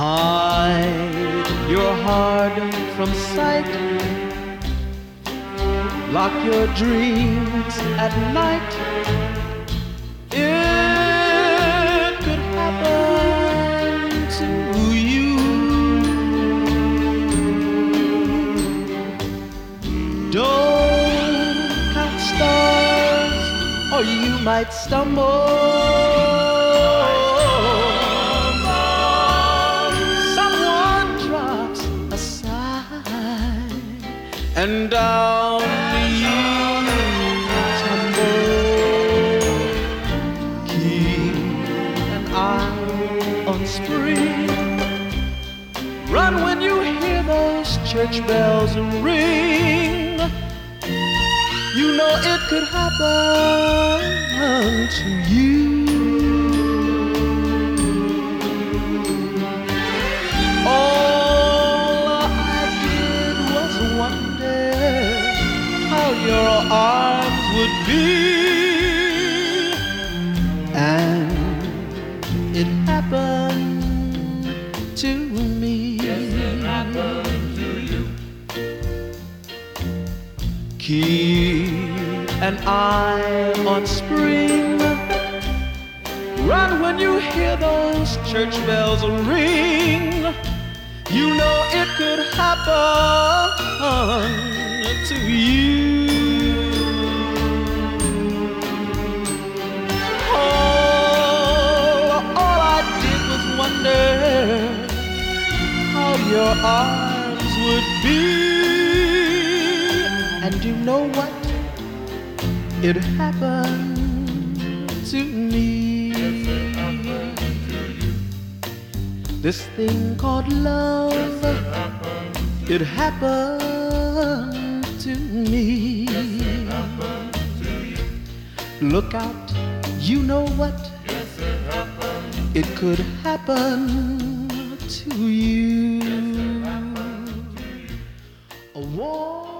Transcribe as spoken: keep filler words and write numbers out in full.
Hide your heart from sight. Lock your dreams at night. It could happen to you. Don't count stars, or you might stumble. Someone drops a sigh, and down you tumble. Keep an eye on spring. Run when you hear those church bells ring. You know it could happen to you. All I did was wonder how your arms would be, and it happened to me. Yes, it happened to you. Keep an eye on spring. Run when you hear those church bells ring. You know it could happen to you. Oh, all I did was wonder how your arms would be. And you know what? It happened to me. Yes, it happened to you. This thing called love, Yes, it happened. it happened to me. Yes, it happened to you. Look out, you know what? Yes, it happened. It could happen to you. Yes, it happened to you. A war